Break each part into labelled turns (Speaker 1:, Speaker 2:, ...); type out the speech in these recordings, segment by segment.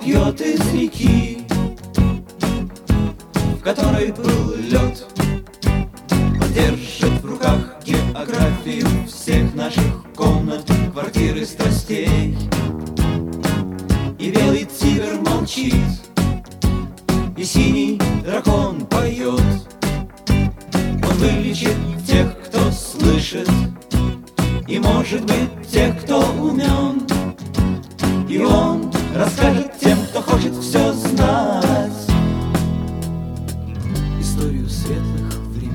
Speaker 1: пьет из реки, в которой был лед. Он держит в руках географию всех наших комнат, квартир и страстей. И белый тигр молчит, и синий дракон поет. Он вылечит тех, кто слышит, и, может быть, тех, кто умен. И он расскажет тем, кто хочет все знать, историю светлых времен.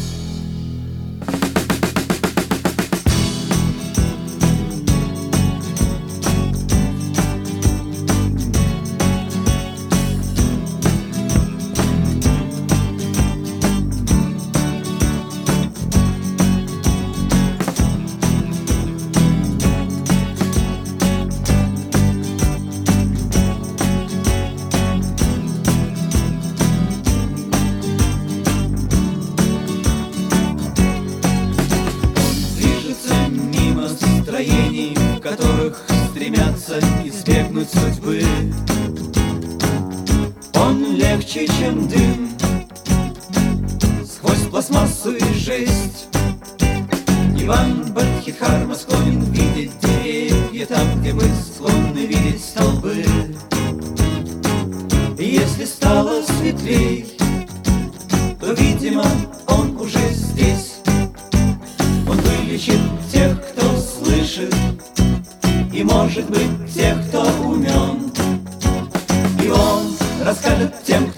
Speaker 1: В которых стремятся избегнуть судьбы. Он легче, чем дым, сквозь пластмассу и жесть. Иван Бадхидхарма склонен видеть деревья там, где мы склонны видеть столбы. И если стало светлей, то, видимо, он уже здесь. Он вылечит тех, кто слышит, и, может быть, тех, кто умен. И он расскажет тем,